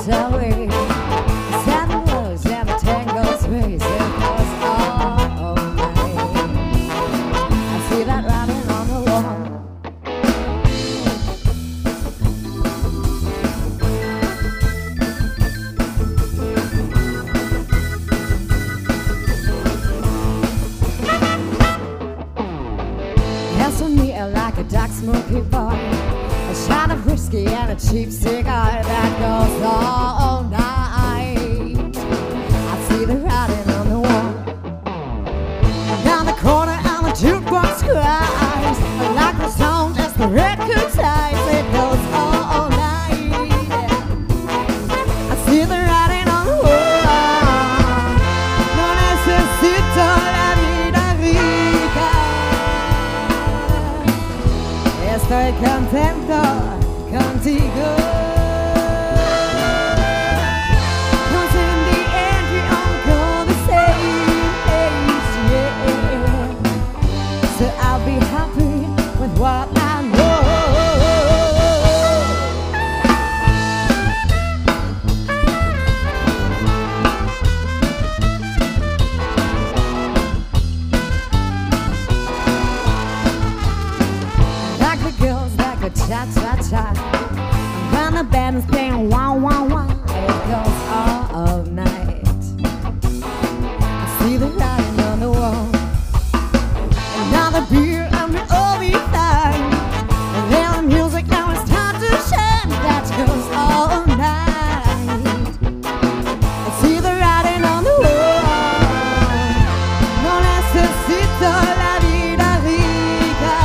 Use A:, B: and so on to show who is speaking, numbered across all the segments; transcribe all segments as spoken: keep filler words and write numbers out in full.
A: away. Seven words and a tango space. It goes all night. I see that writing on the wall. Hands on me like a dark smoky boy. A shot of whiskey and a cheap cigar that goes all night. I see the writing on the wall. Down the corner and the jukebox cries. I like the sound as the record ties. It goes all night. I see the writing on the wall. No necesito la vida rica. Estoy contento contigo. 'Cause in the end we all go the same place, yeah. So I'll be happy with what I know. Like the girls, like a cha-cha-cha. When the band is playing wah wah wah, it goes all night. I see the writing on the wall. Another beer and we'll be fine. And then the music now it's time to shine. That goes all night. I see the writing on the wall. No necesito la vida rica.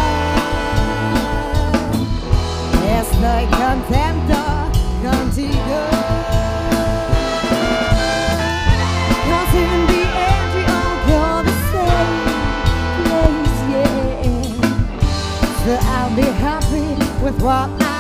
A: Estoy contento contigo. 'Cause in the end we all go the same place, yeah. So I'll be happy with what I